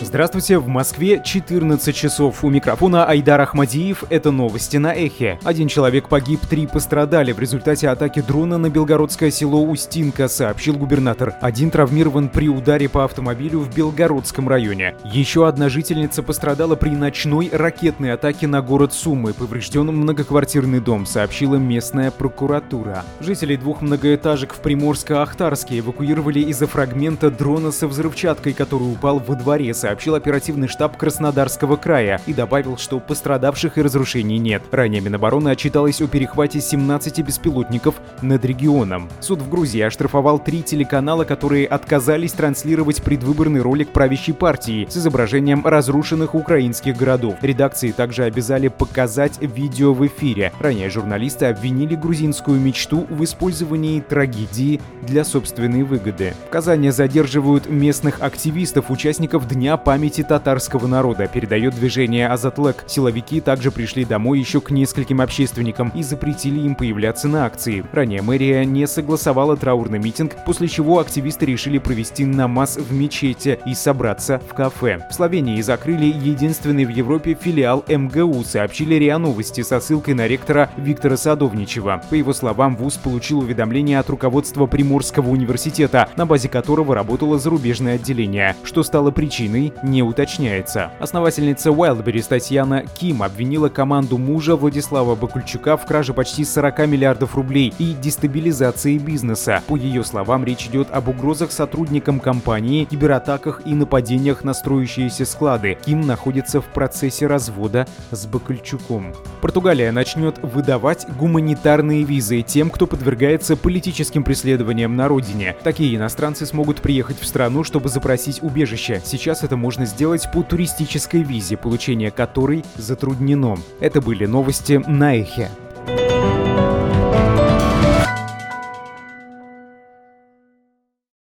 Здравствуйте, в Москве 14 часов. У микрофона Айдар Ахмадиев. Это новости на Эхе. 1 человек погиб, 3 пострадали в результате атаки дрона на белгородское село Устинка, сообщил губернатор. 1 травмирован при ударе по автомобилю в Белгородском районе. Еще 1 жительница пострадала при ночной ракетной атаке на город Сумы. Поврежден многоквартирный дом, сообщила местная прокуратура. Жителей 2 многоэтажек в Приморско-Ахтарске эвакуировали из-за фрагмента дрона со взрывчаткой, который упал во дворе, сообщил оперативный штаб Краснодарского края и добавил, что пострадавших и разрушений нет. Ранее Минобороны отчиталось о перехвате 17 беспилотников над регионом. Суд в Грузии оштрафовал 3 телеканала, которые отказались транслировать предвыборный ролик правящей партии с изображением разрушенных украинских городов. Редакции также обязали показать видео в эфире. Ранее журналисты обвинили грузинскую мечту в использовании трагедии для собственной выгоды. В Казани задерживают местных активистов, участников Дня памяти татарского народа, передает движение «Азатлек». Силовики также пришли домой еще к нескольким общественникам и запретили им появляться на акции. Ранее мэрия не согласовала траурный митинг, после чего активисты решили провести намаз в мечети и собраться в кафе. В Словении закрыли единственный в Европе филиал МГУ, сообщили РИА Новости со ссылкой на ректора Виктора Садовничева. По его словам, вуз получил уведомление от руководства Приморского университета, на базе которого работало зарубежное отделение. Что стало причиной, не уточняется. Основательница Wildberries Татьяна Ким обвинила команду мужа Владислава Бакульчука в краже почти 40 миллиардов рублей и дестабилизации бизнеса. По ее словам, речь идет об угрозах сотрудникам компании, кибератаках и нападениях на строящиеся склады. Ким находится в процессе развода с Бакульчуком. Португалия начнет выдавать гуманитарные визы тем, кто подвергается политическим преследованиям на родине. Такие иностранцы смогут приехать в страну, чтобы запросить убежище. Сейчас это можно сделать по туристической визе, получение которой затруднено. Это были новости на Эхе.